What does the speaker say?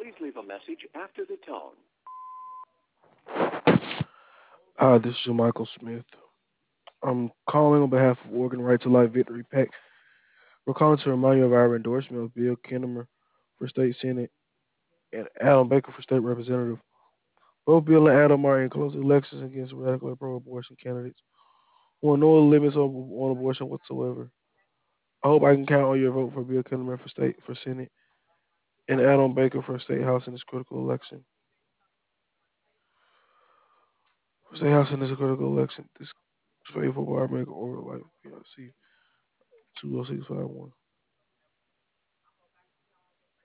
Please leave a message after the tone. Hi, this is Michael Smith. I'm calling on behalf of Oregon Right to Life Victory PAC. We're calling to remind you of our endorsement of Bill Kinnemer for state senate and Adam Baker for state representative. Both Bill and Adam are in close elections against radically pro-abortion candidates who want no limits on abortion whatsoever. I hope I can count on your vote for Bill Kinnemer for senate and Adam Baker for state house in this critical election. For state house in this critical election, this faithful bar maker over life PLC 20651.